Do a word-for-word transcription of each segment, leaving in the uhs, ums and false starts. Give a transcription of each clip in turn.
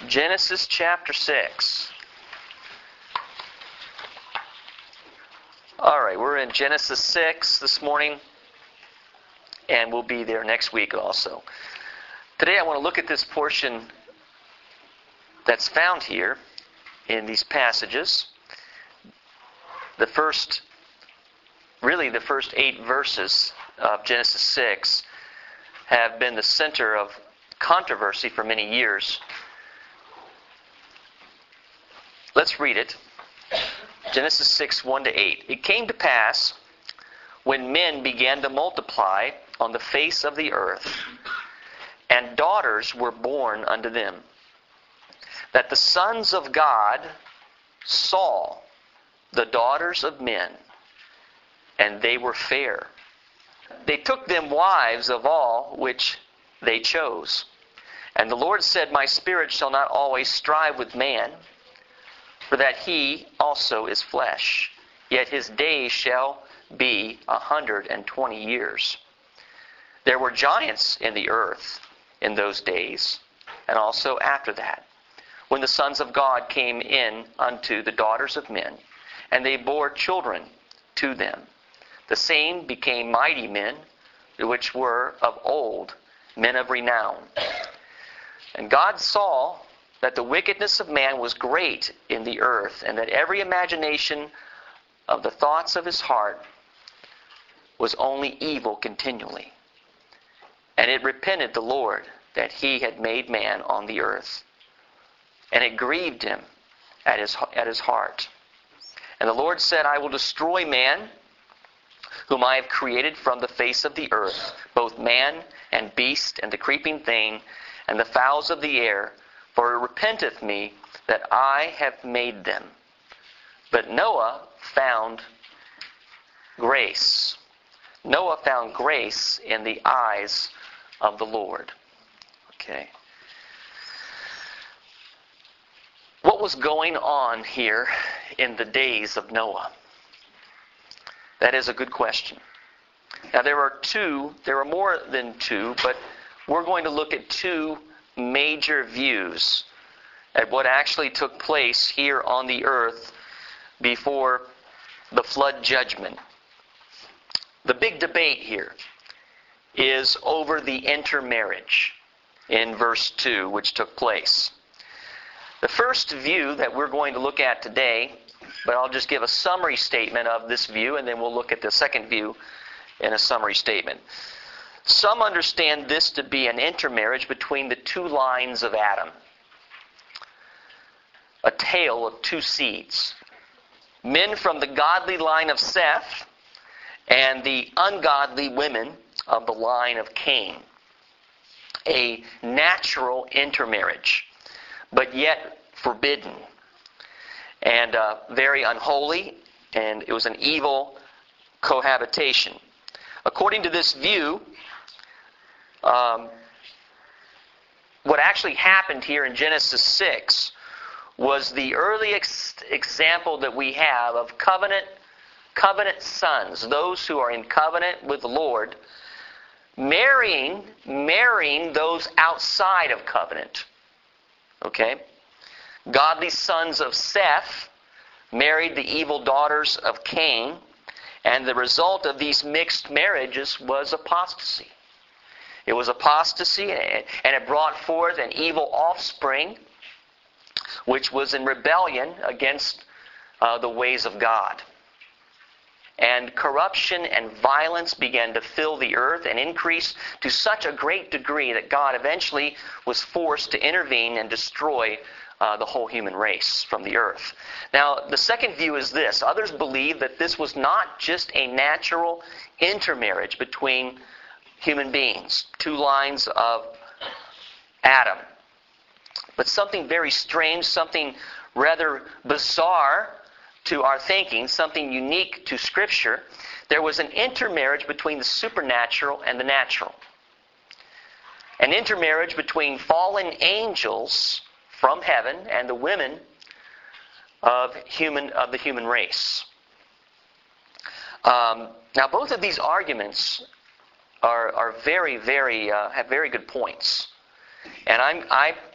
Genesis chapter six. All right, we're in Genesis six this morning, and we'll be there next week also. Today I want to look at this portion that's found here in these passages. The first, really the first eight verses of Genesis six have been the center of controversy for many years. Let's read it. Genesis six, one to eight. It came to pass, when men began to multiply on the face of the earth, and daughters were born unto them, that the sons of God saw the daughters of men, and they were fair. They took them wives of all which they chose. And the Lord said, My spirit shall not always strive with man, for that he also is flesh. Yet his days shall be a hundred and twenty years. There were giants in the earth in those days, and also after that, when the sons of God came in unto the daughters of men, and they bore children to them. The same became mighty men, which were of old, men of renown. And God saw that the wickedness of man was great in the earth, and that every imagination of the thoughts of his heart was only evil continually. And it repented the Lord that he had made man on the earth. And it grieved him at his, at his heart. And the Lord said, I will destroy man, whom I have created from the face of the earth, both man and beast and the creeping thing, and the fowls of the air, for it repenteth me that I have made them. But Noah found grace. Noah found grace in the eyes of the Lord. Okay. What was going on here in the days of Noah? That is a good question. Now there are two, there are more than two, but we're going to look at two major views at what actually took place here on the earth before the flood judgment. The big debate here is over the intermarriage in verse two, which took place. The first view that we're going to look at today, but I'll just give a summary statement of this view, and then we'll look at the second view in a summary statement. Some understand this to be an intermarriage between the two lines of Adam. A tale of two seeds. Men from the godly line of Seth and the ungodly women of the line of Cain. A natural intermarriage, but yet forbidden. And uh, very unholy, and it was an evil cohabitation. According to this view, Um, what actually happened here in Genesis six was the early ex- example that we have of covenant covenant sons, those who are in covenant with the Lord, marrying marrying those outside of covenant. Okay? Godly sons of Seth married the evil daughters of Cain, and the result of these mixed marriages was apostasy. It was apostasy, and it brought forth an evil offspring, which was in rebellion against uh, the ways of God. And corruption and violence began to fill the earth and increase to such a great degree that God eventually was forced to intervene and destroy uh, the whole human race from the earth. Now, the second view is this. Others believe that this was not just a natural intermarriage between human beings, two lines of Adam, but something very strange, something rather bizarre to our thinking, something unique to Scripture. There was an intermarriage between the supernatural and the natural. An intermarriage between fallen angels from heaven and the women of human of the human race. Um, now, both of these arguments are, are very, very, uh, have very good points. And I'm, I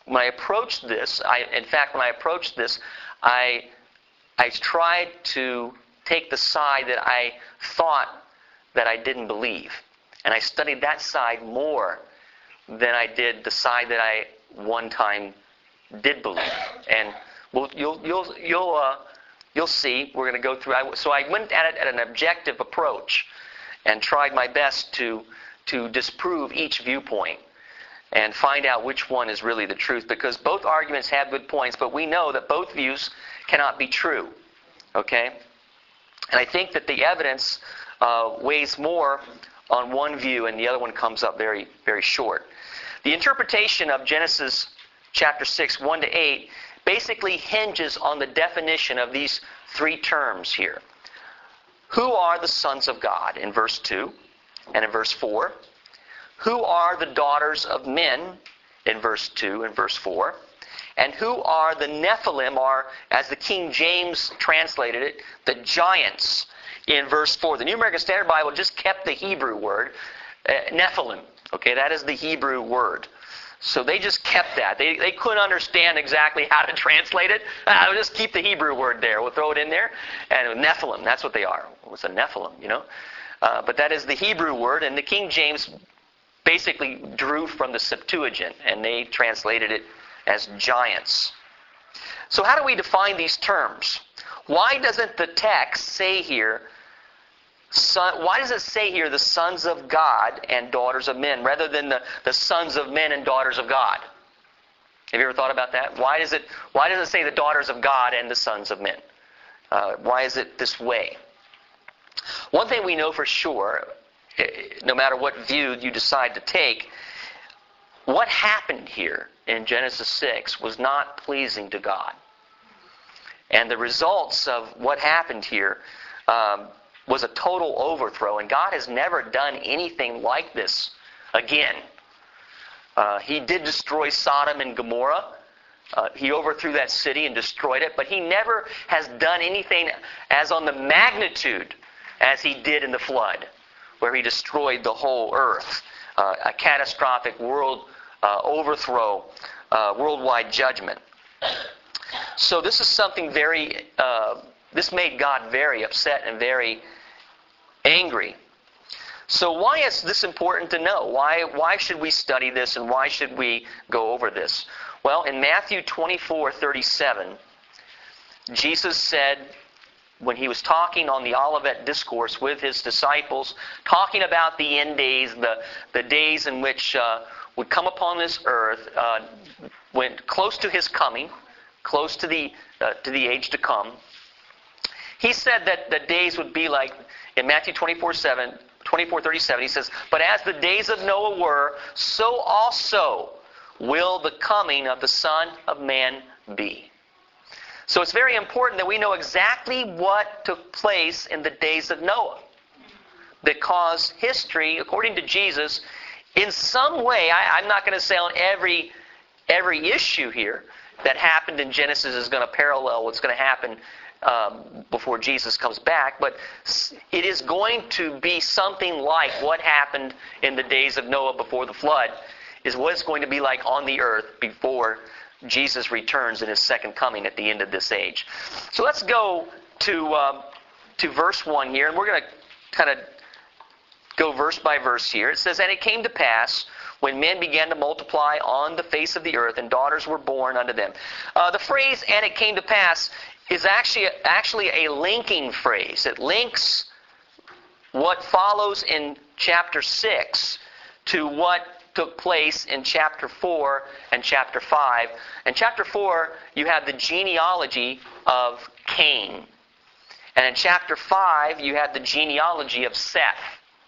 when I approached this, I, in fact, when I approached this, I, I tried to take the side that I thought that I didn't believe. And I studied that side more than I did the side that I one time did believe. And we'll, you'll, you'll, you'll, uh, you'll see. We're going to go through. I, so I went at it at an objective approach and tried my best to, to disprove each viewpoint and find out which one is really the truth. Because both arguments have good points, but we know that both views cannot be true. Okay? And I think that the evidence uh, weighs more on one view and the other one comes up very, very short. The interpretation of Genesis chapter six, one to eight, basically hinges on the definition of these three terms here. Who are the sons of God in verse two and in verse four? Who are the daughters of men in verse two and verse four? And who are the Nephilim, or as the King James translated it, the giants in verse four. The New American Standard Bible just kept the Hebrew word, uh, Nephilim. Okay, that is the Hebrew word. So they just kept that. They they couldn't understand exactly how to translate it. Uh, we'll just keep the Hebrew word there. We'll throw it in there. And Nephilim, that's what they are. It's a Nephilim, you know. Uh, but that is the Hebrew word, and the King James basically drew from the Septuagint, and they translated it as giants. So how do we define these terms? Why doesn't the text say here, son, why does it say here the sons of God and daughters of men, rather than the, the sons of men and daughters of God? Have you ever thought about that? Why does it, why does it say the daughters of God and the sons of men? Uh, why is it this way? One thing we know for sure, no matter what view you decide to take, what happened here in Genesis six was not pleasing to God. And the results of what happened here um, was a total overthrow. And God has never done anything like this again. Uh, he did destroy Sodom and Gomorrah. Uh, he overthrew that city and destroyed it. But He never has done anything as on the magnitude as He did in the flood, where He destroyed the whole earth. Uh, a catastrophic world uh, overthrow, uh, worldwide judgment. So this is something very, uh, this made God very upset and very angry. So why is this important to know? Why, why should we study this and why should we go over this? Well, in Matthew twenty-four thirty-seven, Jesus said, when He was talking on the Olivet Discourse with His disciples, talking about the end days, the, the days in which uh, would come upon this earth, uh, went close to His coming, close to the uh, to the age to come. He said that the days would be like, in Matthew twenty-four thirty-seven, He says, "But as the days of Noah were, so also will the coming of the Son of Man be." So it's very important that we know exactly what took place in the days of Noah. Because history, according to Jesus, in some way, I, I'm not going to say on every every issue here that happened in Genesis is going to parallel what's going to happen um, before Jesus comes back, but it is going to be something like what happened in the days of Noah before the flood, is what it's going to be like on the earth before Jesus returns in His second coming at the end of this age. So let's go to um, to verse one here, and we're going to kind of go verse by verse here. It says, "And it came to pass, when men began to multiply on the face of the earth, and daughters were born unto them." Uh, the phrase, "and it came to pass," is actually, actually a linking phrase. It links what follows in chapter six to what took place in chapter four and chapter five. In chapter four, you have the genealogy of Cain. And in chapter five, you have the genealogy of Seth.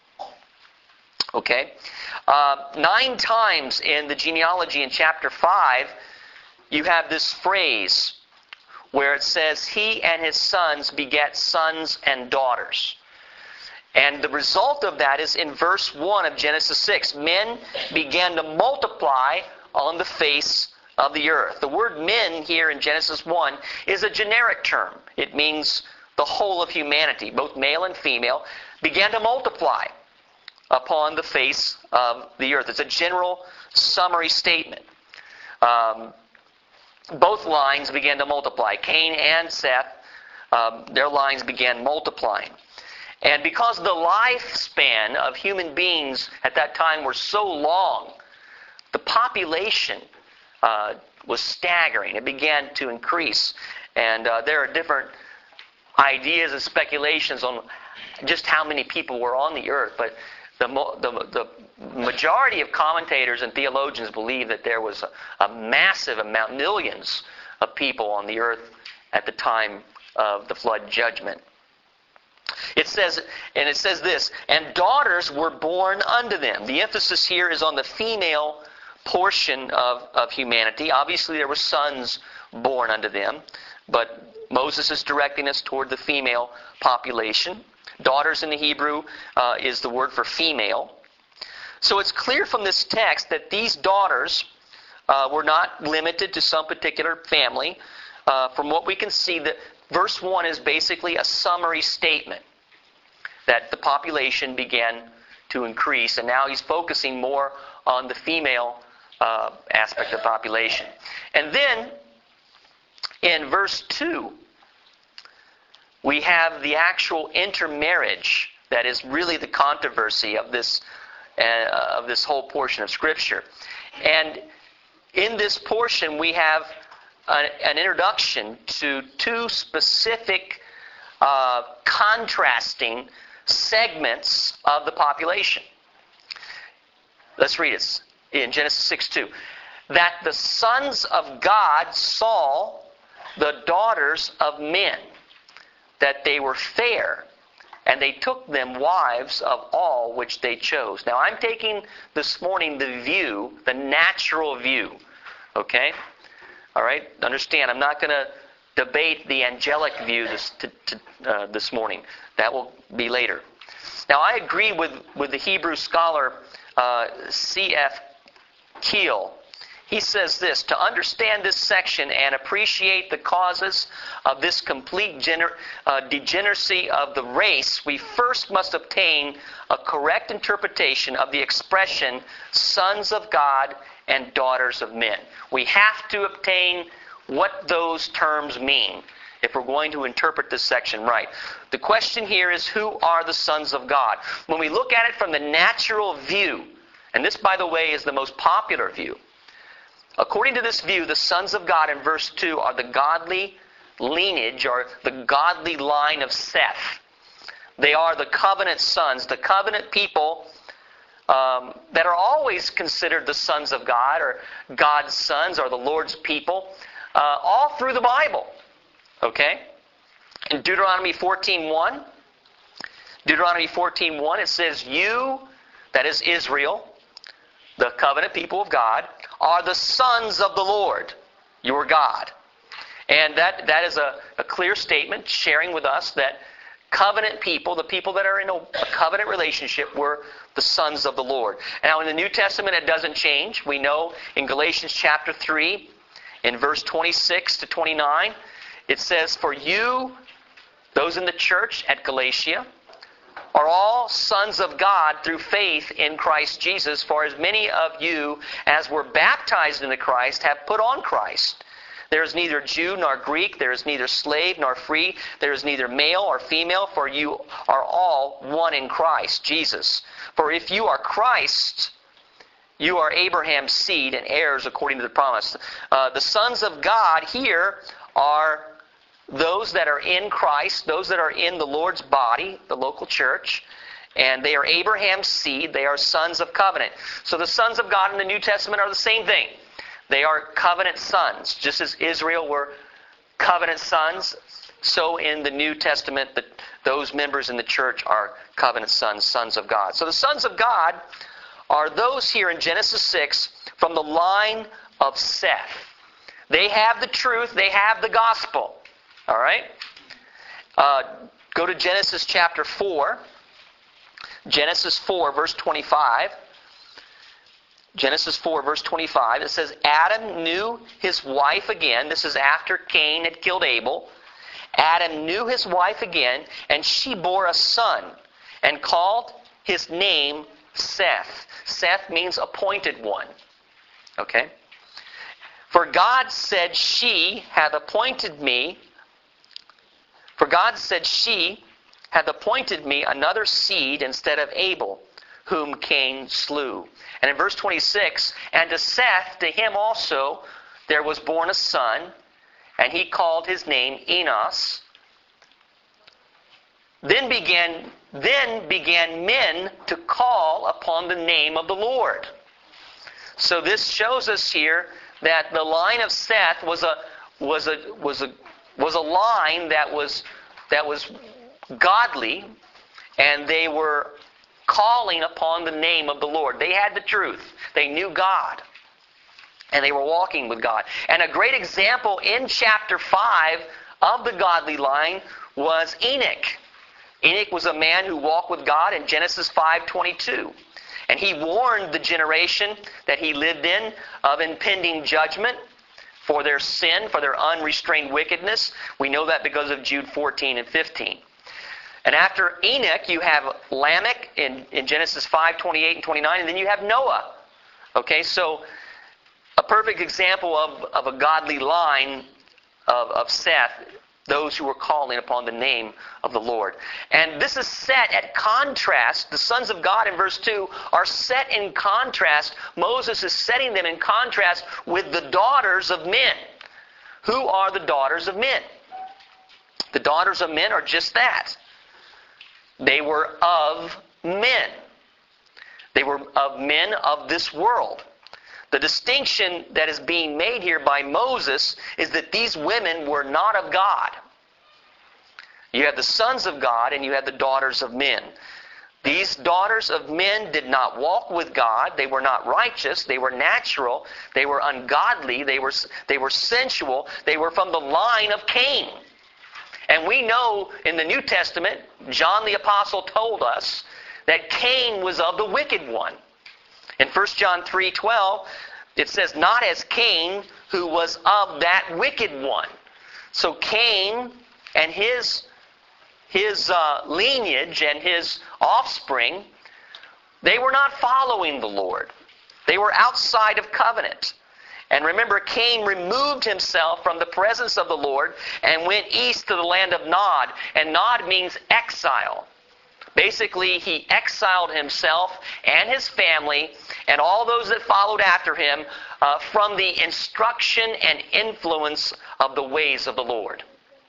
Okay? Uh, nine times in the genealogy in chapter five, you have this phrase where it says, "He and his sons beget sons and daughters." And the result of that is in verse one of Genesis six. Men began to multiply on the face of the earth. The word men here in Genesis one is a generic term. It means the whole of humanity, both male and female, began to multiply upon the face of the earth. It's a general summary statement. um, both lines began to multiply. Cain and Seth, um, their lines began multiplying. And because the lifespan of human beings at that time were so long, the population uh, was staggering. It began to increase. And uh, there are different ideas and speculations on just how many people were on the earth. But the, the, the majority of commentators and theologians believe that there was a, a massive amount, millions of people on the earth at the time of the flood judgment. It says, and it says this, and daughters were born unto them. The emphasis here is on the female portion of, of humanity. Obviously there were sons born unto them, but Moses is directing us toward the female population. Daughters in the Hebrew uh, is the word for female. So it's clear from this text that these daughters uh, were not limited to some particular family. Uh, from what we can see, that verse one is basically a summary statement that the population began to increase, and now he's focusing more on the female uh, aspect of the population. And then, in verse two, we have the actual intermarriage that is really the controversy of this uh, of this whole portion of Scripture. And in this portion, we have a, an introduction to two specific uh, contrasting segments of the population. Let's read it in Genesis six two. That the sons of God saw the daughters of men, that they were fair, and they took them wives of all which they chose. Now I'm taking this morning the view, the natural view. Okay? All right? Understand, I'm not going to debate the angelic view this, to, to, uh, this morning. That will be later. Now I agree with, with the Hebrew scholar uh, C F Keel. He says this, to understand this section and appreciate the causes of this complete gener- uh, degeneracy of the race, we first must obtain a correct interpretation of the expression sons of God and daughters of men. We have to obtain what those terms mean if we're going to interpret this section right. The question here is, who are the sons of God? When we look at it from the natural view, and this, by the way, is the most popular view, according to this view, the sons of God in verse two are the godly lineage, or the godly line of Seth. They are the covenant sons, the covenant people um, that are always considered the sons of God, or God's sons, or the Lord's people, uh, all through the Bible. Okay? In Deuteronomy fourteen one, Deuteronomy fourteen one, it says, you, that is Israel, the covenant people of God, are the sons of the Lord, your God. And that, that is a, a clear statement sharing with us that covenant people, the people that are in a, a covenant relationship, were the sons of the Lord. Now in the New Testament it doesn't change. We know in Galatians chapter three, in verse twenty-six to twenty-nine, it says, for you, those in the church at Galatia, are all sons of God through faith in Christ Jesus. For as many of you as were baptized into Christ have put on Christ. There is neither Jew nor Greek, there is neither slave nor free, there is neither male or female, for you are all one in Christ Jesus. For if you are Christ, you are Abraham's seed and heirs according to the promise. Uh, the sons of God here are those that are in Christ, those that are in the Lord's body, the local church, and they are Abraham's seed. They are sons of covenant. So the sons of God in the New Testament are the same thing. They are covenant sons. Just as Israel were covenant sons, so in the New Testament, the, those members in the church are covenant sons, sons of God. So the sons of God are those here in Genesis six from the line of Seth. They have the truth. They have the gospel. All right? Uh, go to Genesis chapter four. Genesis four, verse twenty-five. Genesis four, verse twenty-five. It says, Adam knew his wife again. This is after Cain had killed Abel. Adam knew his wife again, and she bore a son, and called his name Seth. Seth means appointed one. Okay? For God said, she hath appointed me, for God said, she hath appointed me another seed instead of Abel, whom Cain slew. And in verse twenty-six, and to Seth, to him also there was born a son, and he called his name Enos. Then began, then began men to call upon the name of the Lord. So this shows us here that the line of Seth was a was a was a was a line that was that was godly, and they were calling upon the name of the Lord. They had the truth. They knew God. And they were walking with God. And a great example in chapter five of the godly line was Enoch. Enoch was a man who walked with God in Genesis five twenty-two. And he warned the generation that he lived in of impending judgment for their sin, for their unrestrained wickedness. We know that because of Jude fourteen and fifteen. And after Enoch, you have Lamech in, in Genesis five twenty-eight and twenty-nine, and then you have Noah. Okay, so a perfect example of, of a godly line of, of Seth, those who were calling upon the name of the Lord. And this is set at contrast. The sons of God in verse two are set in contrast. Moses is setting them in contrast with the daughters of men. Who are the daughters of men? The daughters of men are just that. They were of men. They were of men of this world. The distinction that is being made here by Moses is that these women were not of God. You have the sons of God and you have the daughters of men. These daughters of men did not walk with God. They were not righteous. They were natural. They were ungodly. They were, they were sensual. They were from the line of Cain. And we know in the New Testament, John the Apostle told us that Cain was of the wicked one. In First John three twelve, it says, not as Cain, who was of that wicked one. So Cain and his, his uh, lineage and his offspring, they were not following the Lord. They were outside of covenant. And remember, Cain removed himself from the presence of the Lord and went east to the land of Nod. And Nod means exile. Basically, he exiled himself and his family and all those that followed after him uh, from the instruction and influence of the ways of the Lord.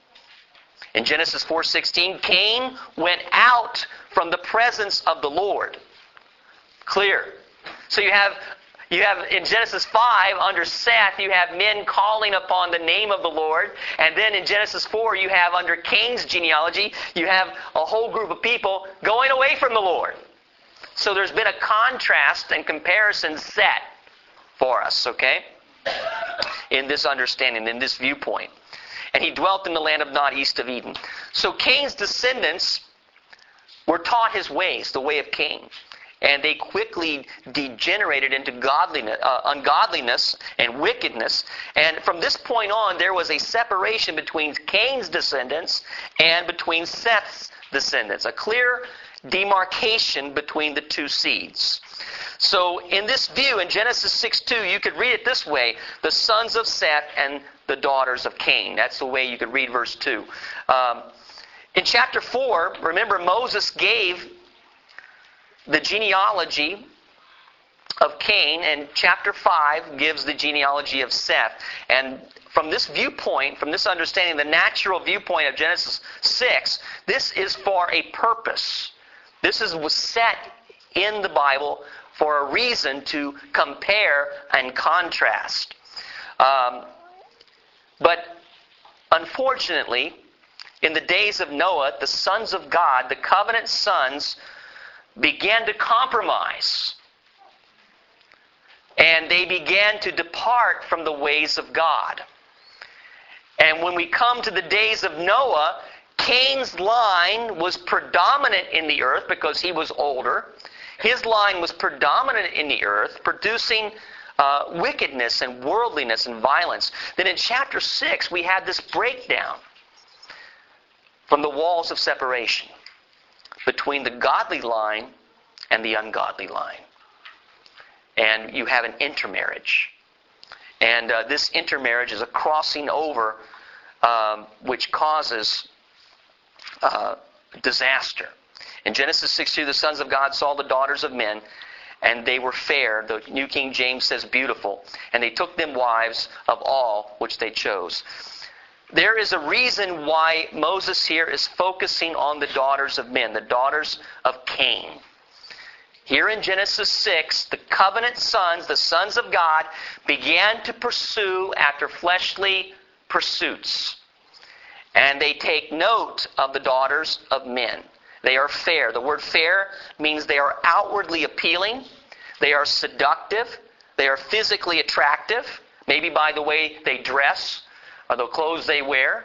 In Genesis four sixteen, Cain went out from the presence of the Lord. Clear. So you have You have in Genesis five, under Seth, you have men calling upon the name of the Lord. And then in Genesis four, you have under Cain's genealogy, you have a whole group of people going away from the Lord. So there's been a contrast and comparison set for us, okay? In this understanding, in this viewpoint. And he dwelt in the land of Nod, east of Eden. So Cain's descendants were taught his ways, the way of Cain. And they quickly degenerated into godliness, uh, ungodliness and wickedness. And from this point on, there was a separation between Cain's descendants and between Seth's descendants. A clear demarcation between the two seeds. So in this view, in Genesis six two, you could read it this way. The sons of Seth and the daughters of Cain. That's the way you could read verse two. Um, in chapter four, remember Moses gave the genealogy of Cain, and chapter five gives the genealogy of Seth. And from this viewpoint, from this understanding, the natural viewpoint of Genesis six, this is for a purpose. This is was set in the Bible for a reason to compare and contrast. Um, but unfortunately, in the days of Noah, the sons of God, the covenant sons, began to compromise. And they began to depart from the ways of God. And when we come to the days of Noah, Cain's line was predominant in the earth because he was older. His line was predominant in the earth, producing uh, wickedness and worldliness and violence. Then in chapter six, we had this breakdown from the walls of separation between the godly line and the ungodly line. And you have an intermarriage. And uh, this intermarriage is a crossing over um, which causes uh, disaster. In Genesis six two, the sons of God saw the daughters of men, and they were fair. The New King James says beautiful. And they took them wives of all which they chose. There is a reason why Moses here is focusing on the daughters of men, the daughters of Cain. Here in Genesis six, the covenant sons, the sons of God, began to pursue after fleshly pursuits. And they take note of the daughters of men. They are fair. The word fair means they are outwardly appealing. They are seductive. They are physically attractive, maybe by the way they dress or the clothes they wear.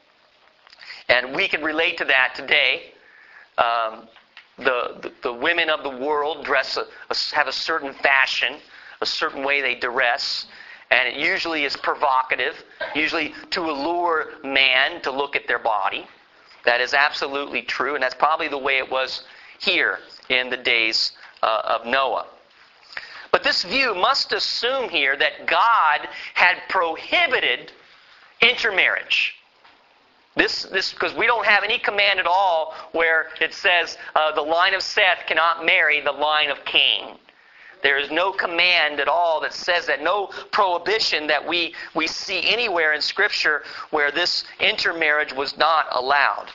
And we can relate to that today. Um, the, the, the women of the world dress a, a, have a certain fashion, a certain way they dress. And it usually is provocative, usually to allure man to look at their body. That is absolutely true, and that's probably the way it was here in the days uh, of Noah. But this view must assume here that God had prohibited intermarriage. This, this, because we don't have any command at all where it says uh, the line of Seth cannot marry the line of Cain. There is no command at all that says that, no prohibition that we, we see anywhere in Scripture where this intermarriage was not allowed.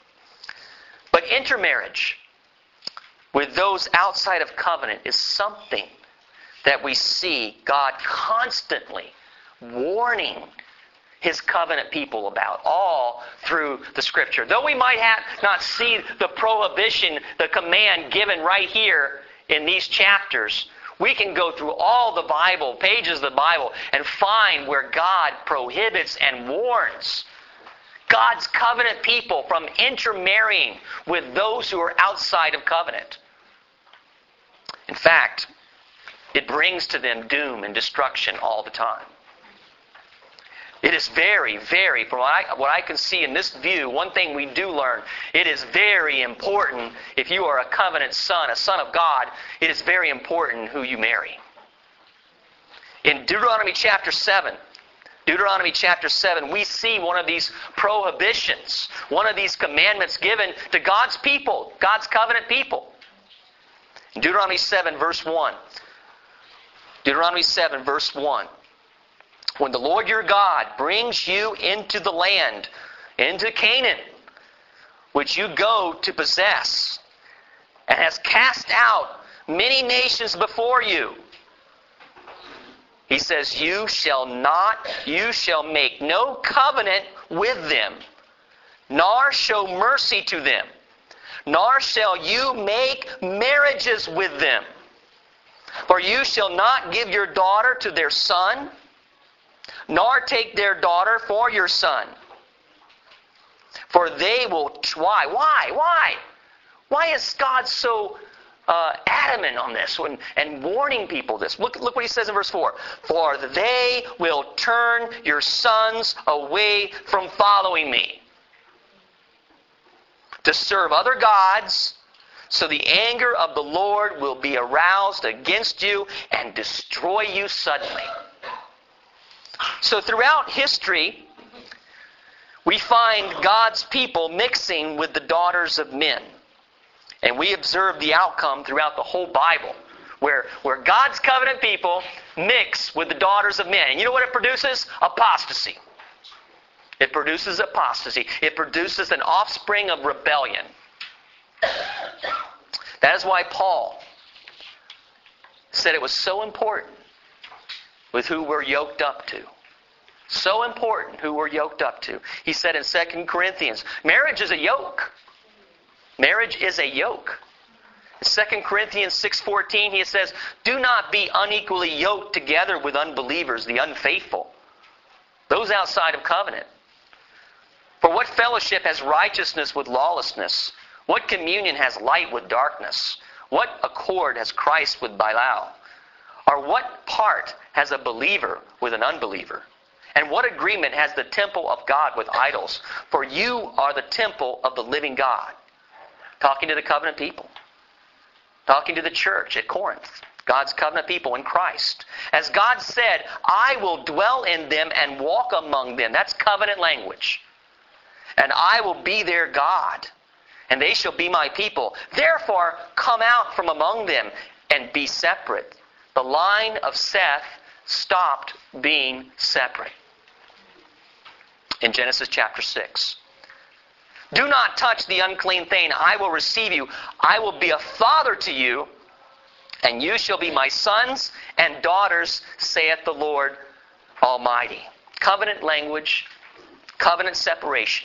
But intermarriage with those outside of covenant is something that we see God constantly warning His covenant people about, all through the Scripture. Though we might have not see the prohibition, the command given right here in these chapters, we can go through all the Bible, pages of the Bible, and find where God prohibits and warns God's covenant people from intermarrying with those who are outside of covenant. In fact, it brings to them doom and destruction all the time. It is very, very, from what I, what I can see in this view, one thing we do learn, it is very important, if you are a covenant son, a son of God, it is very important who you marry. In Deuteronomy chapter seven, Deuteronomy chapter seven, we see one of these prohibitions, one of these commandments given to God's people, God's covenant people. In Deuteronomy seven, verse one. Deuteronomy seven, verse one. When the Lord your God brings you into the land, into Canaan, which you go to possess, and has cast out many nations before you, He says, you shall not, you shall make no covenant with them, nor show mercy to them, nor shall you make marriages with them. For you shall not give your daughter to their son, nor take their daughter for your son. For they will... Why? Why? Why? Why is God so uh, adamant on this and, and warning people this? Look, look what He says in verse four. For they will turn your sons away from following me, to serve other gods, so the anger of the Lord will be aroused against you and destroy you suddenly. So throughout history, we find God's people mixing with the daughters of men. And we observe the outcome throughout the whole Bible, where, where God's covenant people mix with the daughters of men. And you know what it produces? Apostasy. It produces apostasy. It produces an offspring of rebellion. That is why Paul said it was so important with who we're yoked up to. So important who we're yoked up to. He said in Second Corinthians, marriage is a yoke. Marriage is a yoke. In Second Corinthians six fourteen, he says, do not be unequally yoked together with unbelievers, the unfaithful, those outside of covenant. For what fellowship has righteousness with lawlessness? What communion has light with darkness? What accord has Christ with Belial? Or what part has a believer with an unbeliever? And what agreement has the temple of God with idols? For you are the temple of the living God. Talking to the covenant people. Talking to the church at Corinth. God's covenant people in Christ. As God said, I will dwell in them and walk among them. That's covenant language. And I will be their God, and they shall be my people. Therefore, come out from among them and be separate. The line of Seth stopped being separate. In Genesis chapter six. Do not touch the unclean thing. I will receive you. I will be a father to you, and you shall be my sons and daughters, saith the Lord Almighty. Covenant language, covenant separation.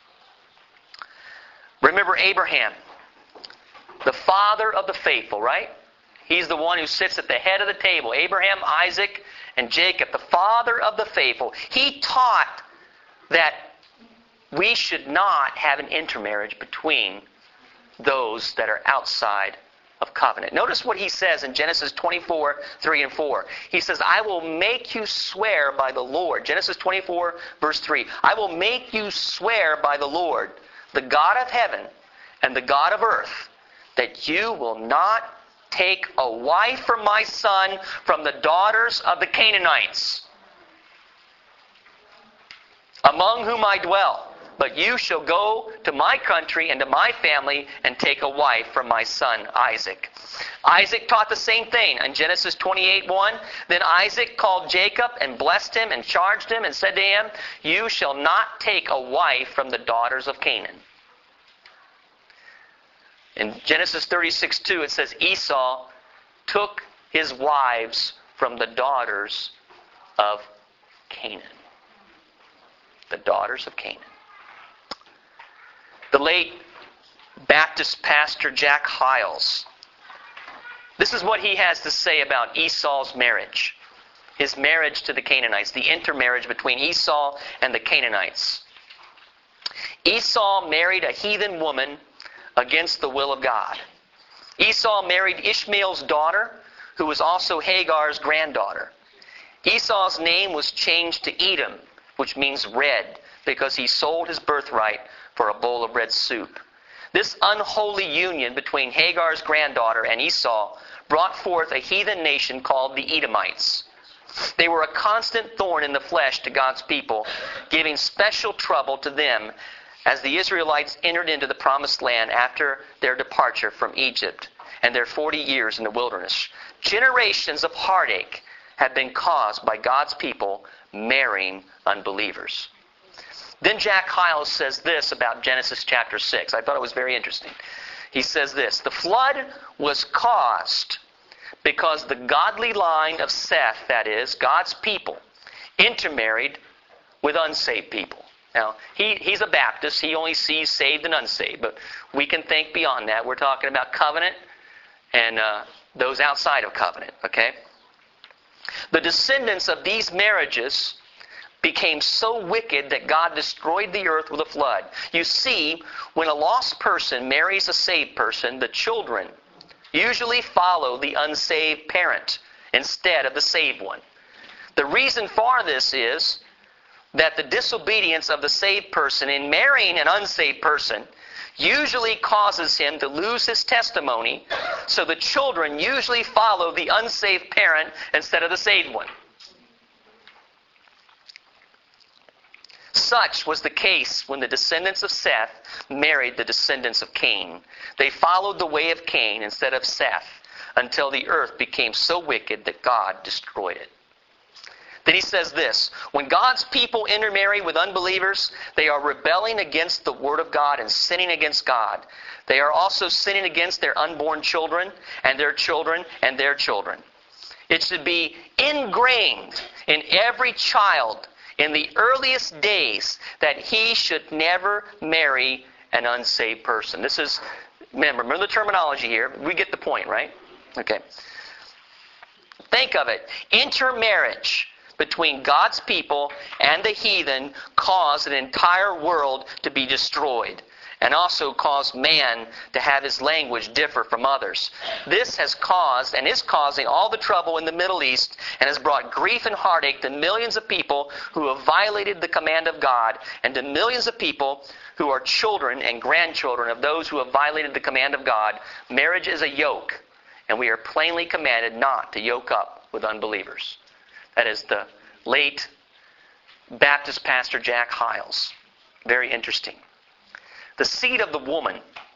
Remember Abraham, the father of the faithful, right? He's the one who sits at the head of the table. Abraham, Isaac, and Jacob, the father of the faithful. He taught that we should not have an intermarriage between those that are outside of covenant. Notice what he says in Genesis twenty-four, three and four. He says, I will make you swear by the Lord. Genesis twenty-four, verse three. I will make you swear by the Lord, the God of heaven and the God of earth, that you will not take a wife for my son from the daughters of the Canaanites, among whom I dwell. But you shall go to my country and to my family and take a wife from my son Isaac. Isaac taught the same thing in Genesis twenty-eight, one. Then Isaac called Jacob and blessed him and charged him and said to him, you shall not take a wife from the daughters of Canaan. In Genesis thirty-six, two, it says Esau took his wives from the daughters of Canaan. The daughters of Canaan. The late Baptist pastor Jack Hyles, this is what he has to say about Esau's marriage. His marriage to the Canaanites, the intermarriage between Esau and the Canaanites. Esau married a heathen woman against the will of God. Esau married Ishmael's daughter, who was also Hagar's granddaughter. Esau's name was changed to Edom, which means red, because he sold his birthright for a bowl of red soup. This unholy union between Hagar's granddaughter and Esau brought forth a heathen nation called the Edomites. They were a constant thorn in the flesh to God's people, giving special trouble to them as the Israelites entered into the promised land after their departure from Egypt and their forty years in the wilderness. Generations of heartache have been caused by God's people marrying unbelievers. Then Jack Hyles says this about Genesis chapter six. I thought it was very interesting. He says this, the flood was caused because the godly line of Seth, that is, God's people, intermarried with unsaved people. Now, he, he's a Baptist. He only sees saved and unsaved. But we can think beyond that. We're talking about covenant and uh, those outside of covenant. Okay? The descendants of these marriages became so wicked that God destroyed the earth with a flood. You see, when a lost person marries a saved person, the children usually follow the unsaved parent instead of the saved one. The reason for this is that the disobedience of the saved person in marrying an unsaved person usually causes him to lose his testimony, so the children usually follow the unsaved parent instead of the saved one. Such was the case when the descendants of Seth married the descendants of Cain. They followed the way of Cain instead of Seth until the earth became so wicked that God destroyed it. Then he says this, when God's people intermarry with unbelievers, they are rebelling against the Word of God and sinning against God. They are also sinning against their unborn children and their children and their children. It should be ingrained in every child in the earliest days that he should never marry an unsaved person. This is, remember, remember the terminology here. We get the point, right? Okay. Think of it. Intermarriage between God's people and the heathen caused an entire world to be destroyed, and also caused man to have his language differ from others. This has caused and is causing all the trouble in the Middle East and has brought grief and heartache to millions of people who have violated the command of God, and to millions of people who are children and grandchildren of those who have violated the command of God. Marriage is a yoke. and we are plainly commanded not to yoke up with unbelievers. That is the late Baptist pastor Jack Hyles. Very interesting. The seed of the woman,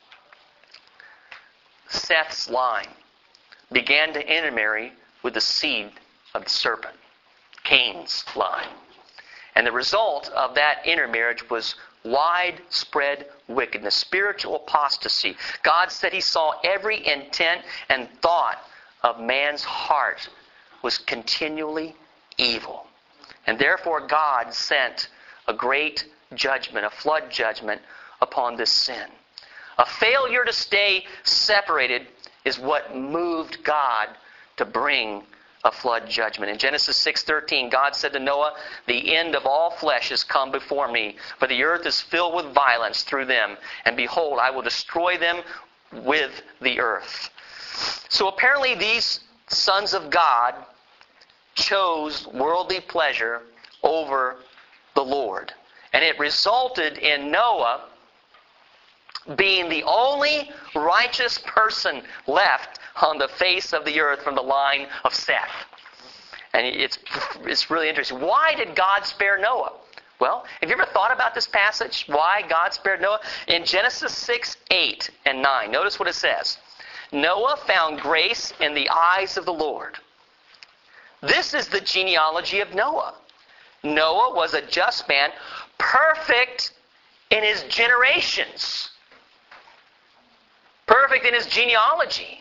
Seth's line, began to intermarry with the seed of the serpent, Cain's line. And the result of that intermarriage was widespread wickedness, spiritual apostasy. God said He saw every intent and thought of man's heart was continually evil. And therefore God sent a great judgment, a flood judgment upon this sin. A failure to stay separated is what moved God to bring a flood judgment. In Genesis six thirteen, God said to Noah, "The end of all flesh is come before me, for the earth is filled with violence through them. And behold, I will destroy them with the earth." So apparently these sons of God chose worldly pleasure over the Lord. And it resulted in Noah being the only righteous person left on the face of the earth from the line of Seth. And it's, it's really interesting. Why did God spare Noah? Well, have you ever thought about this passage? Why God spared Noah? In Genesis six, eight, and nine, notice what it says. Noah found grace in the eyes of the Lord. This is the genealogy of Noah. Noah was a just man, perfect in his generations. Perfect in his genealogy.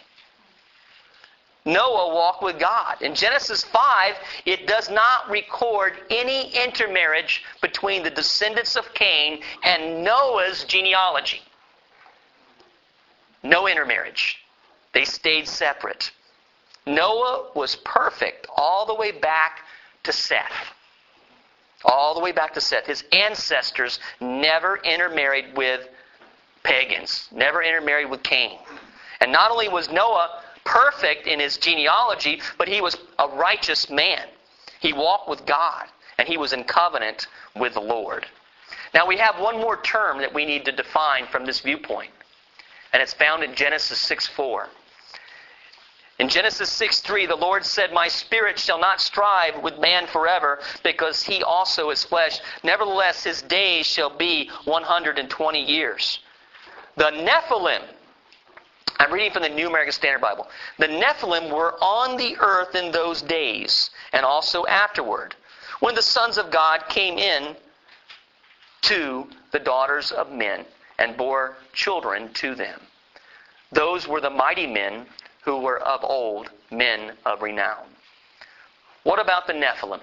Noah walked with God. In Genesis five, it does not record any intermarriage between the descendants of Cain and Noah's genealogy. No intermarriage. They stayed separate. Noah was perfect all the way back to Seth. All the way back to Seth. His ancestors never intermarried with pagans. Never intermarried with Cain. And not only was Noah perfect in his genealogy, but he was a righteous man. He walked with God, and he was in covenant with the Lord. Now we have one more term that we need to define from this viewpoint, and it's found in Genesis six four. In Genesis six three, the Lord said, "My spirit shall not strive with man forever, because he also is flesh. Nevertheless, his days shall be one hundred twenty years." The Nephilim, I'm reading from the New American Standard Bible. The Nephilim were on the earth in those days, and also afterward, when the sons of God came in to the daughters of men and bore children to them. Those were the mighty men who were of old, men of renown. What about the Nephilim?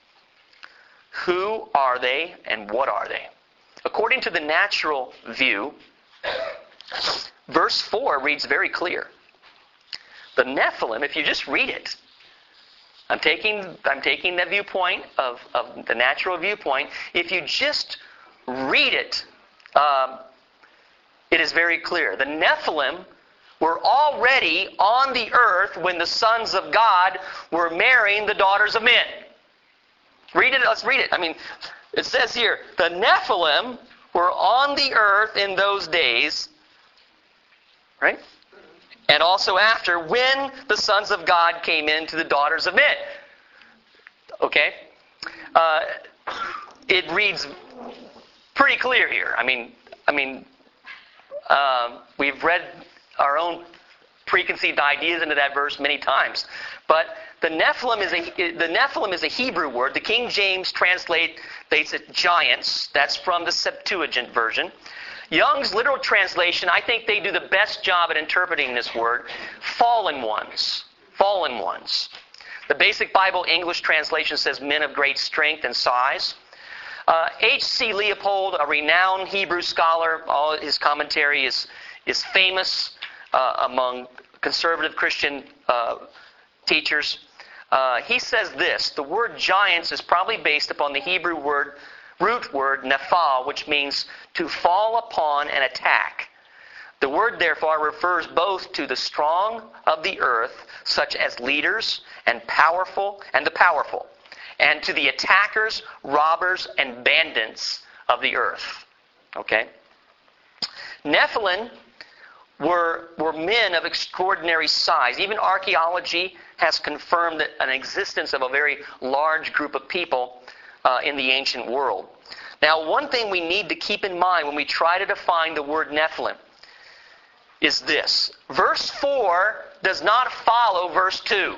Who are they and what are they? According to the natural view, verse four reads very clear. The Nephilim, if you just read it, I'm taking I'm taking the viewpoint of, of the natural viewpoint. If you just read it, um, it is very clear. The Nephilim were already on the earth when the sons of God were marrying the daughters of men. Read it. Let's read it. I mean, it says here, the Nephilim were on the earth in those days, right? And also after, when the sons of God came in to the daughters of men. Okay? Uh, it reads pretty clear here. I mean, I mean, uh, we've read our own preconceived ideas into that verse many times. But the Nephilim is a the Nephilim is a Hebrew word. The King James translates it giants. That's from the Septuagint version. Young's literal translation, I think they do the best job at interpreting this word. Fallen ones. Fallen ones. The Basic Bible English translation says men of great strength and size. Uh, H C Leopold, a renowned Hebrew scholar, all his commentary is, is famous uh, among conservative Christian uh, teachers. Uh, he says this: the word giants is probably based upon the Hebrew word, root word nephal, which means to fall upon and attack. The word therefore refers both to the strong of the earth, such as leaders and powerful and the powerful, and to the attackers, robbers, and bandits of the earth. Okay? Nephilim were, were men of extraordinary size. Even archaeology has confirmed that an existence of a very large group of people uh, in the ancient world. Now, one thing we need to keep in mind when we try to define the word Nephilim is this. Verse four does not follow verse two.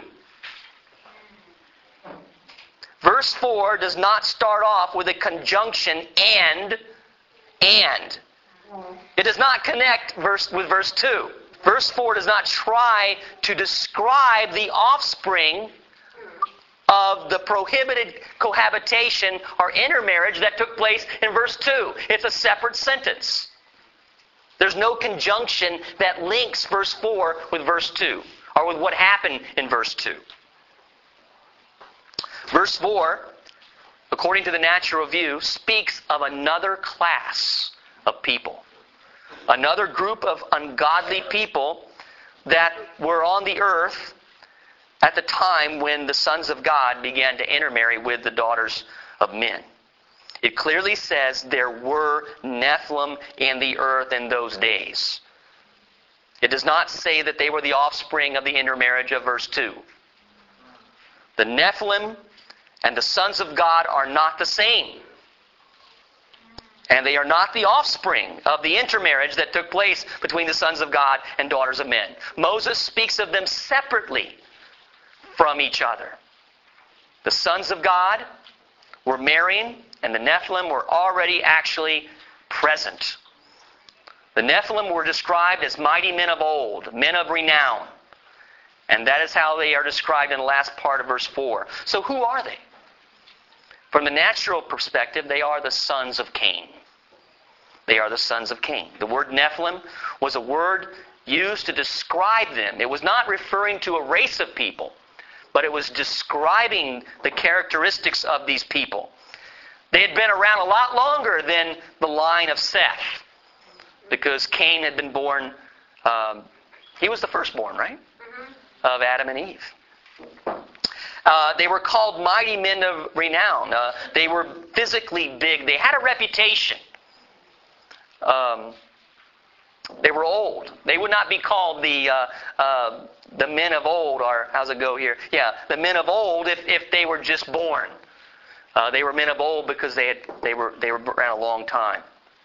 Verse four does not start off with a conjunction and, and. It does not connect verse with verse two. Verse four does not try to describe the offspring of the prohibited cohabitation or intermarriage that took place in verse two. It's a separate sentence. There's no conjunction that links verse four with verse two, or with what happened in verse two. Verse four, according to the natural view, speaks of another class of people. Another group of ungodly people that were on the earth at the time when the sons of God began to intermarry with the daughters of men. It clearly says there were Nephilim in the earth in those days. It does not say that they were the offspring of the intermarriage of verse two. The Nephilim and the sons of God are not the same. And they are not the offspring of the intermarriage that took place between the sons of God and daughters of men. Moses speaks of them separately from each other. The sons of God were marrying, and the Nephilim were already actually present. The Nephilim were described as mighty men of old, men of renown. And that is how they are described in the last part of verse four. So who are they? From the natural perspective, they are the sons of Cain. They are the sons of Cain. The word Nephilim was a word used to describe them. It was not referring to a race of people, but it was describing the characteristics of these people. They had been around a lot longer than the line of Seth, because Cain had been born, um, he was the firstborn, right? Mm-hmm. Of Adam and Eve. Uh, they were called mighty men of renown. Uh, they were physically big. They had a reputation. Um, they were old. They would not be called the uh, uh, the men of old, or how's it go here? Yeah, the men of old if, if they were just born. Uh, they were men of old because they had they were they were around a long time.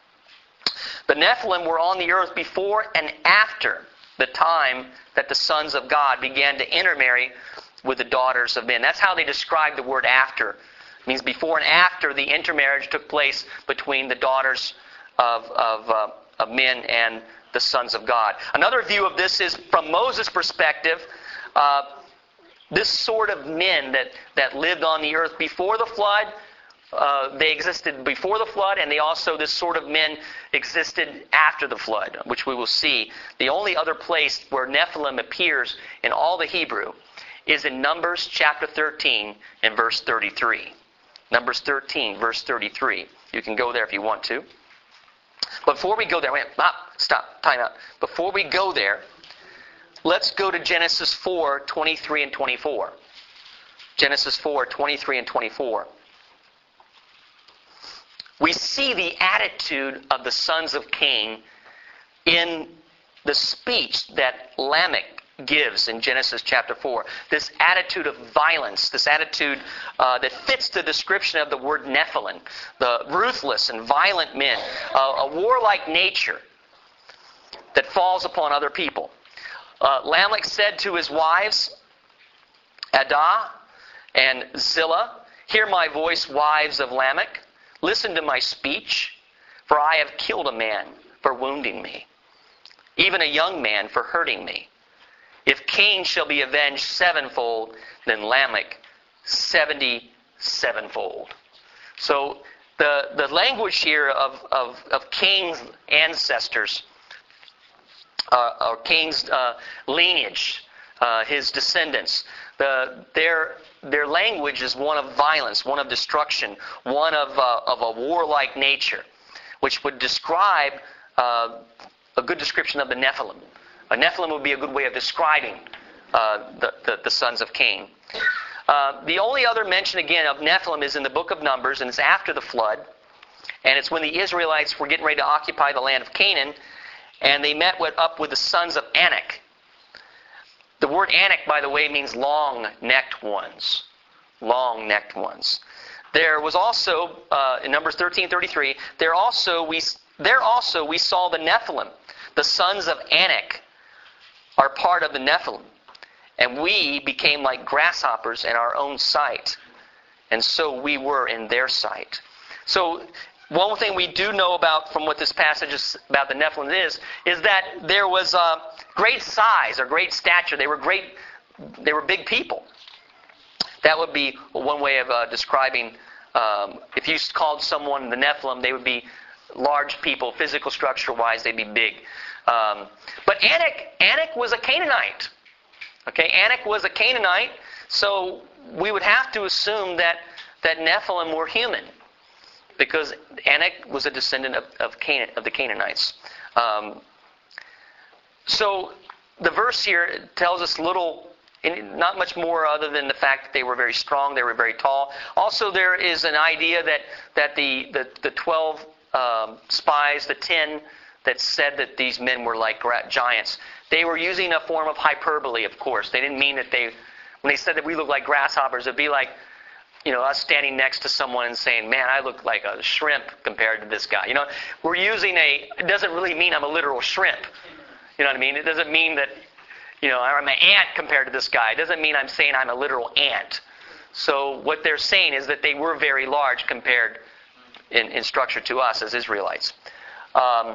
The Nephilim were on the earth before and after the time that the sons of God began to intermarry with the daughters of men. That's how they describe the word after. It means before and after the intermarriage took place between the daughters of, of, uh, of men and the sons of God. Another view of this is from Moses' perspective, uh, this sort of men that, that lived on the earth before the flood, uh, they existed before the flood, and they also, this sort of men existed after the flood, which we will see. The only other place where Nephilim appears in all the Hebrew is in Numbers chapter thirteen and verse thirty-three. Numbers thirteen, verse thirty-three. You can go there if you want to. But before we go there, wait, ah, stop, time out. Before we go there, let's go to Genesis four, twenty-three and twenty-four. Genesis four, twenty-three and twenty-four. We see the attitude of the sons of Cain in the speech that Lamech gives in Genesis chapter four. This attitude of violence, this attitude uh, that fits the description of the word Nephilim, the ruthless and violent men, uh, a warlike nature that falls upon other people. Uh, Lamech said to his wives, Adah and Zillah, "Hear my voice, wives of Lamech. Listen to my speech, for I have killed a man for wounding me, even a young man for hurting me. If Cain shall be avenged sevenfold, then Lamech seventy-sevenfold." So the, the language here of, of, of Cain's ancestors, uh, or Cain's uh, lineage, uh, his descendants, the, their, their language is one of violence, one of destruction, one of, uh, of a warlike nature, which would describe uh, a good description of the Nephilim. A Nephilim would be a good way of describing uh, the, the, the sons of Cain. Uh, the only other mention, again, of Nephilim is in the book of Numbers, and it's after the flood. And it's when the Israelites were getting ready to occupy the land of Canaan. and they met with, up with the sons of Anak. The word Anak, by the way, means long-necked ones. Long-necked ones. There was also, uh, in Numbers thirteen thirty-three, there also we there also we saw the Nephilim, the sons of Anak, are part of the Nephilim. And we became like grasshoppers in our own sight. And so we were in their sight. So one thing we do know about from what this passage is about the Nephilim is, is that there was a great size or great stature. They were great, they were big people. That would be one way of uh, describing, um, if you called someone the Nephilim, they would be large people, physical structure-wise, they'd be big. Um, but Anak, Anak was a Canaanite. Okay, Anak was a Canaanite, so we would have to assume that, that Nephilim were human, because Anak was a descendant of, of, Canaan, of the Canaanites. Um, so the verse here tells us little, not much more other than the fact that they were very strong, they were very tall. Also, there is an idea that, that the, the, the twelve um, spies, the ten that said that these men were like giants, they were using a form of hyperbole, of course. They didn't mean that they, when they said that we look like grasshoppers, it'd be like, you know, us standing next to someone and saying, man, I look like a shrimp compared to this guy. You know, we're using a, it doesn't really mean I'm a literal shrimp. You know what I mean? It doesn't mean that, you know, I'm an ant compared to this guy. It doesn't mean I'm saying I'm a literal ant. So what they're saying is that they were very large compared in, in structure to us as Israelites. Um,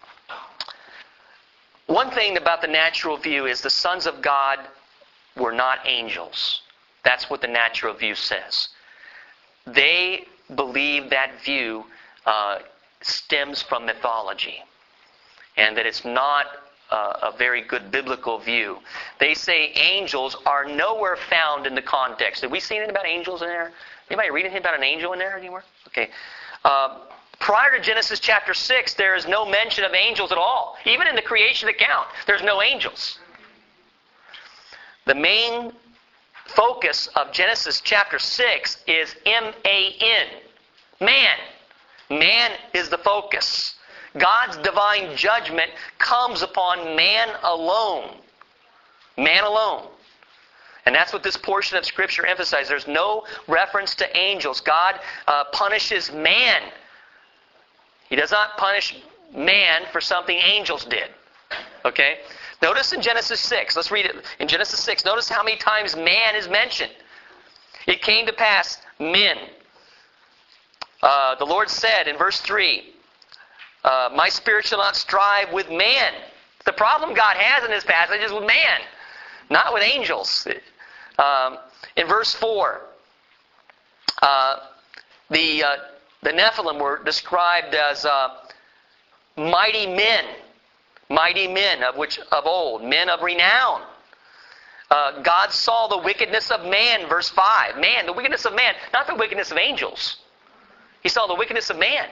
One thing about the natural view is the sons of God were not angels. That's what the natural view says. They believe that view uh, stems from mythology, and that it's not uh, a very good biblical view. They say angels are nowhere found in the context. Have we seen anything about angels in there? Anybody read anything about an angel in there anywhere? Okay. Um, Prior to Genesis chapter six, there is no mention of angels at all. Even in the creation account, there's no angels. The main focus of Genesis chapter six is M A N. Man. Man is the focus. God's divine judgment comes upon man alone. Man alone. And that's what this portion of Scripture emphasizes. There's no reference to angels. God uh, punishes man. He does not punish man for something angels did. Okay? Notice in Genesis six, let's read it. In Genesis six, notice how many times man is mentioned. It came to pass, men. Uh, the Lord said in verse three, uh, my spirit shall not strive with man. The problem God has in this passage is with man, not with angels. Um, in verse four, uh, the... Uh, The Nephilim were described as uh, mighty men, mighty men of which of old, men of renown. Uh, God saw the wickedness of man, verse five. Man, the wickedness of man, not the wickedness of angels. He saw the wickedness of man.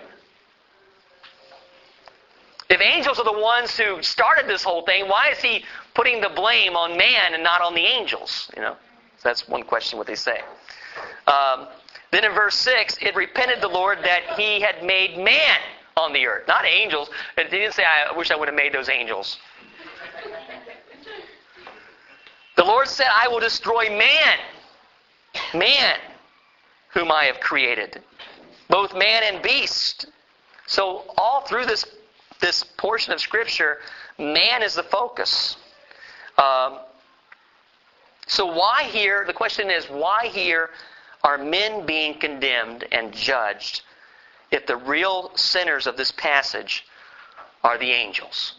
If angels are the ones who started this whole thing, why is he putting the blame on man and not on the angels? You know, so that's one question what they say. Um, Then in verse six, it repented the Lord that he had made man on the earth. Not angels. He didn't say, I wish I would have made those angels. The Lord said, I will destroy man. Man, whom I have created. Both man and beast. So all through this, this portion of Scripture, man is the focus. Um, so why here, the question is, why here are men being condemned and judged if the real sinners of this passage are the angels?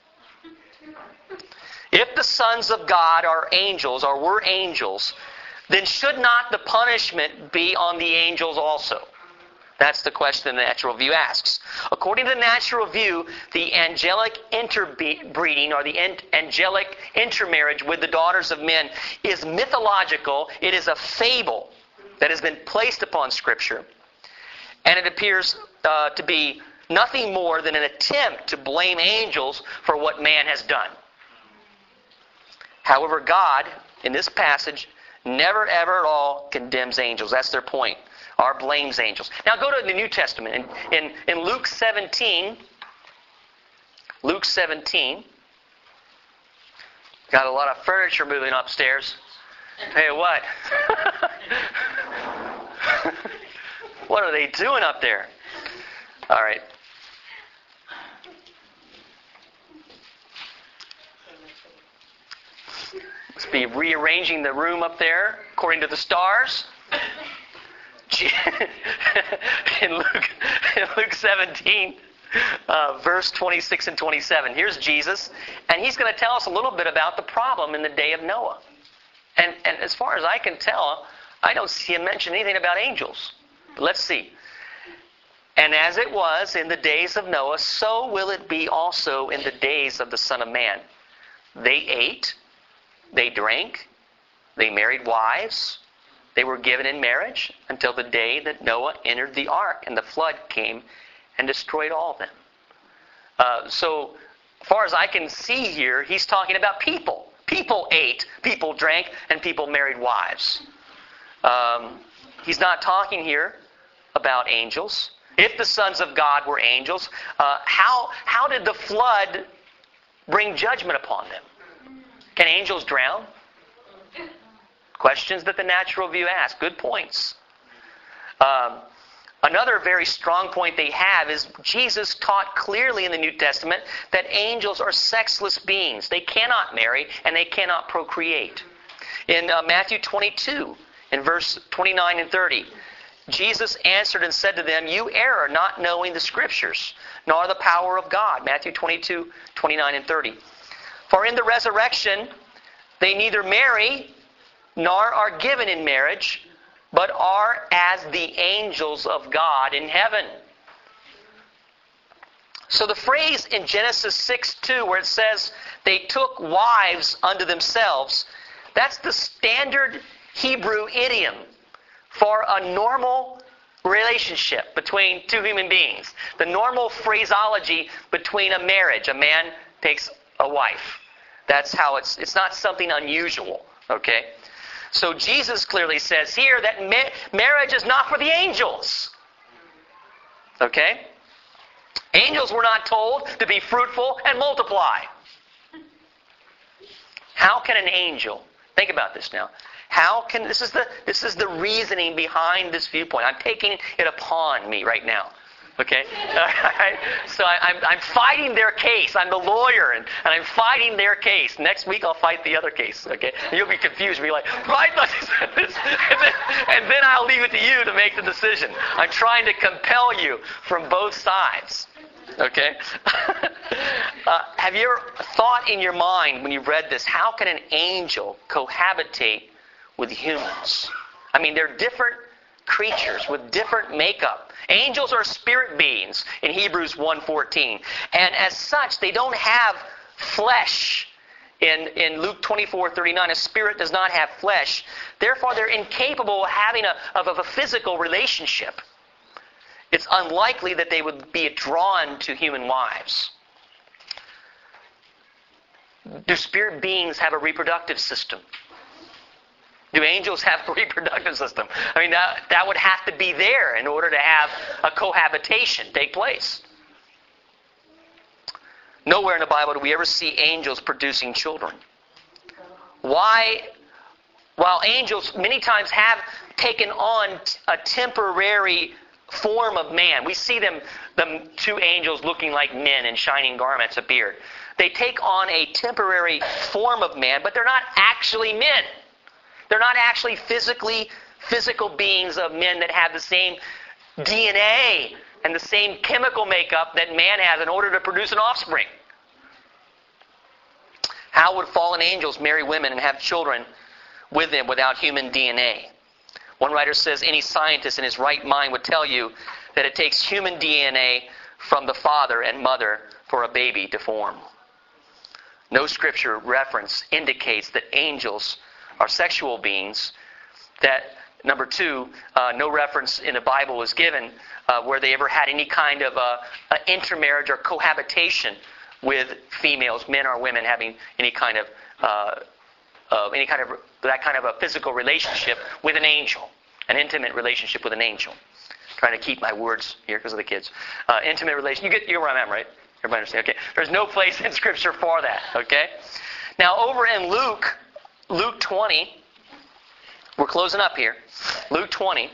If the sons of God are angels, or were angels, then should not the punishment be on the angels also? That's the question the natural view asks. According to the natural view, the angelic interbreeding or the angelic intermarriage with the daughters of men is mythological. It is a fable that has been placed upon Scripture. And it appears uh, to be nothing more than an attempt to blame angels for what man has done. However, God, in this passage, never ever at all condemns angels. That's their point. Or blames angels. Now go to the New Testament. In, in, in Luke seventeen, Luke seventeen. Got a lot of furniture moving upstairs. Hey, what? What are they doing up there? All right. Must be rearranging the room up there according to the stars. in Luke, in Luke seventeen, uh, verse twenty-six and twenty-seven. Here's Jesus, and he's going to tell us a little bit about the problem in the day of Noah. And, and as far as I can tell, I don't see him mention anything about angels. But let's see. And as it was in the days of Noah, so will it be also in the days of the Son of Man. They ate, they drank, they married wives, they were given in marriage until the day that Noah entered the ark and the flood came and destroyed all of them. Uh, so, as far as I can see here, he's talking about people. People ate, people drank, and people married wives. Um, he's not talking here about angels. If the sons of God were angels, uh, how how did the flood bring judgment upon them? Can angels drown? Questions that the natural view asks. Good points. Um, another very strong point they have is Jesus taught clearly in the New Testament that angels are sexless beings. They cannot marry and they cannot procreate. In uh, Matthew twenty-two, in verse twenty-nine and thirty, Jesus answered and said to them, "You err, not knowing the Scriptures, nor the power of God." Matthew twenty-two, twenty-nine and thirty. For in the resurrection they neither marry nor are given in marriage, but are as the angels of God in heaven. So the phrase in Genesis six two, where it says they took wives unto themselves, that's the standard Hebrew idiom for a normal relationship between two human beings. The normal phraseology between a marriage. A man takes a wife. That's how it's, it's not something unusual. Okay? So Jesus clearly says here that ma- marriage is not for the angels. Okay? Angels were not told to be fruitful and multiply. How can an angel, think about this now, how can, this is the this is the reasoning behind this viewpoint. I'm taking it upon me right now. Okay? Right? So I, I'm, I'm fighting their case. I'm the lawyer, and, and I'm fighting their case. Next week I'll fight the other case. Okay? And you'll be confused. You'll be like, well, I thought you said this. And then, and then I'll leave it to you to make the decision. I'm trying to compel you from both sides. Okay? uh, have you ever thought in your mind when you've read this, how can an angel cohabitate with humans? I mean, they're different creatures with different makeup. Angels are spirit beings in Hebrews one fourteen. And as such, they don't have flesh. In, in Luke twenty-four thirty-nine, a spirit does not have flesh. Therefore, they're incapable of having a, of, of a physical relationship. It's unlikely that they would be drawn to human wives. Do spirit beings have a reproductive system? Do angels have a reproductive system? I mean, that, that would have to be there in order to have a cohabitation take place. Nowhere in the Bible do we ever see angels producing children. Why, while angels many times have taken on a temporary form of man, we see them, the two angels looking like men in shining garments appeared. They take on a temporary form of man, but they're not actually men. They're not actually physically physical beings of men that have the same D N A and the same chemical makeup that man has in order to produce an offspring. How would fallen angels marry women and have children with them without human D N A? One writer says any scientist in his right mind would tell you that it takes human D N A from the father and mother for a baby to form. No scripture reference indicates that angels are sexual beings. That, number two, uh, no reference in the Bible is given uh, where they ever had any kind of uh, uh, intermarriage or cohabitation with females, men or women, having any kind of uh, uh, any kind of that kind of a physical relationship with an angel, an intimate relationship with an angel. I'm trying to keep my words here because of the kids. Uh, intimate relation. You get you know where I'm at, right? Everybody understand? Okay. There's no place in Scripture for that. Okay. Now over in Luke, Luke twenty, we're closing up here. Luke twenty.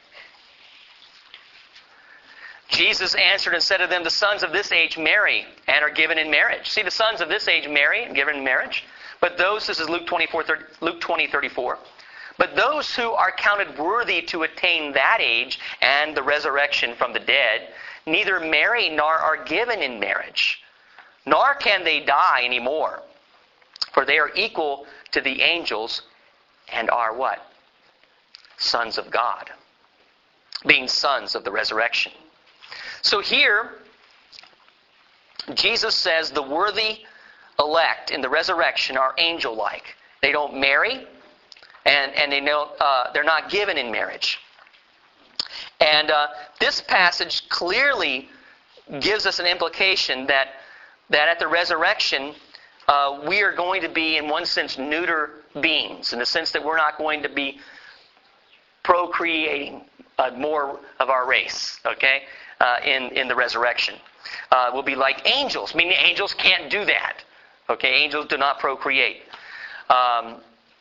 Jesus answered and said to them, the sons of this age marry and are given in marriage. See, the sons of this age marry and given in marriage. But those, this is Luke twenty-four, thirty, Luke twenty, thirty-four. But those who are counted worthy to attain that age and the resurrection from the dead, neither marry nor are given in marriage, nor can they die anymore. For they are equal to the angels and are what? Sons of God. Being sons of the resurrection. So here, Jesus says the worthy elect in the resurrection are angel-like. They don't marry, and, and they don't, uh, they're not given in marriage. And uh, this passage clearly gives us an implication that, that at the resurrection, uh, we are going to be, in one sense, neuter beings, in the sense that we're not going to be procreating uh, more of our race, okay? Uh, in, in the resurrection. Uh, we'll be like angels, meaning angels can't do that. Okay, angels do not procreate. Um,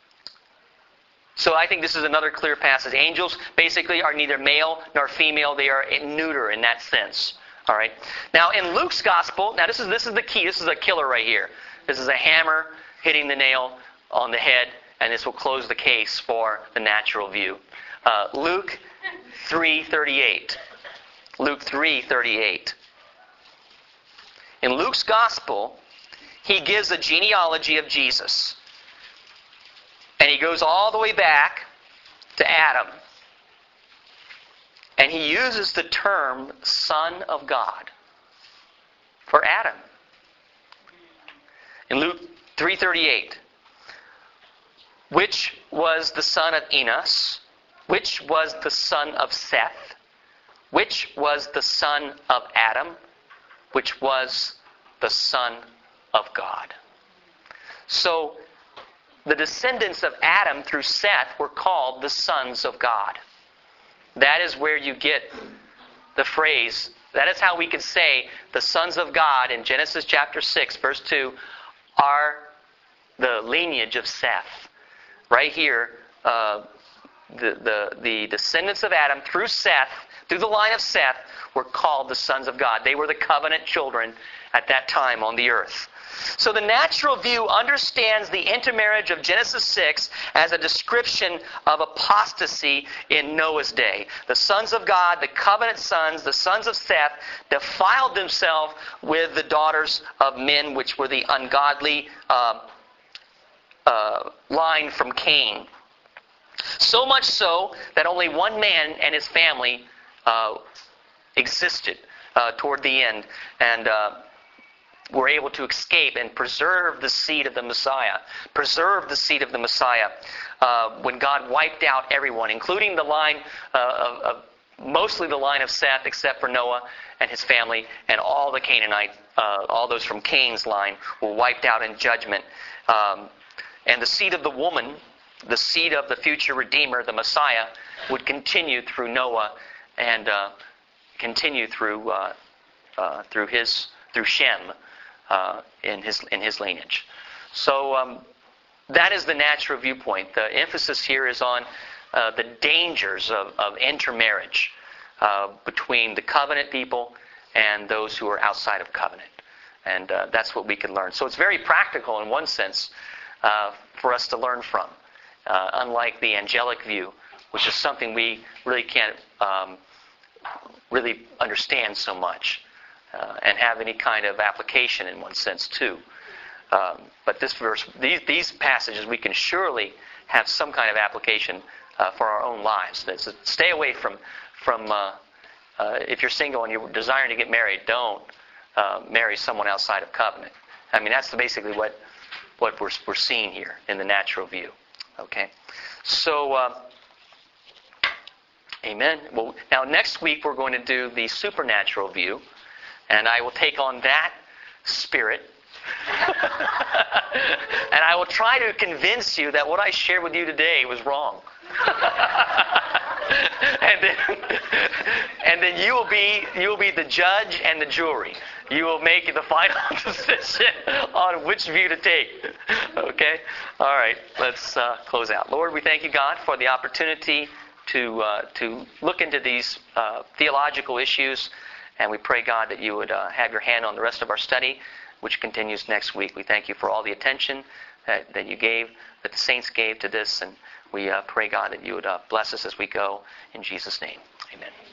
so I think this is another clear passage. Angels basically are neither male nor female. They are neuter in that sense. All right. Now in Luke's gospel, now this is this is the key. This is a killer right here. This is a hammer hitting the nail on the head, and this will close the case for the natural view. Uh, Luke three thirty-eight. Luke three thirty-eight. In Luke's gospel, he gives a genealogy of Jesus. And he goes all the way back to Adam. And he uses the term Son of God for Adam. In Luke three thirty-eight, which was the son of Enos, which was the son of Seth, which was the son of Adam, which was the Son of God. So, the descendants of Adam through Seth were called the sons of God. That is where you get the phrase, that is how we could say the sons of God in Genesis chapter six, verse two, are the lineage of Seth. Right here, uh, the, the, the descendants of Adam through Seth, through the line of Seth, were called the sons of God. They were the covenant children at that time on the earth. So the natural view understands the intermarriage of Genesis six as a description of apostasy in Noah's day. The sons of God, the covenant sons, the sons of Seth, defiled themselves with the daughters of men, which were the ungodly uh, uh, line from Cain. So much so that only one man and his family uh, existed uh, toward the end, and uh, were able to escape and preserve the seed of the Messiah. Preserve the seed of the Messiah uh, when God wiped out everyone, including the line uh, of, of mostly the line of Seth, except for Noah and his family, and all the Canaanites, uh, all those from Cain's line, were wiped out in judgment. Um, and the seed of the woman, the seed of the future Redeemer, the Messiah, would continue through Noah and uh, continue through uh, uh, through his through Shem uh, in his in his lineage. So um, that is the natural viewpoint. The emphasis here is on uh, the dangers of, of intermarriage uh, between the covenant people and those who are outside of covenant, and uh, that's what we can learn. So it's very practical in one sense uh, for us to learn from. Uh, unlike the angelic view, which is something we really can't um, really understand so much uh, and have any kind of application in one sense too. Um, but this verse, these, these passages, we can surely have some kind of application uh, for our own lives. That's a, stay away from from uh, uh, if you're single and you're desiring to get married, don't uh, marry someone outside of covenant. I mean, that's basically what what we're we're seeing here in the natural view. Okay, so uh, amen. Well, now next week we're going to do the supernatural view, and I will take on that spirit, and I will try to convince you that what I shared with you today was wrong. and then, and then you will be you will be the judge and the jury. you will make the final decision on which view to take. Okay? All right. Let's uh, close out. Lord, we thank you, God, for the opportunity to uh, to look into these uh, theological issues. And we pray, God, that you would uh, have your hand on the rest of our study, which continues next week. We thank you for all the attention that, that you gave, that the saints gave to this. And we uh, pray, God, that you would uh, bless us as we go. In Jesus' name, amen.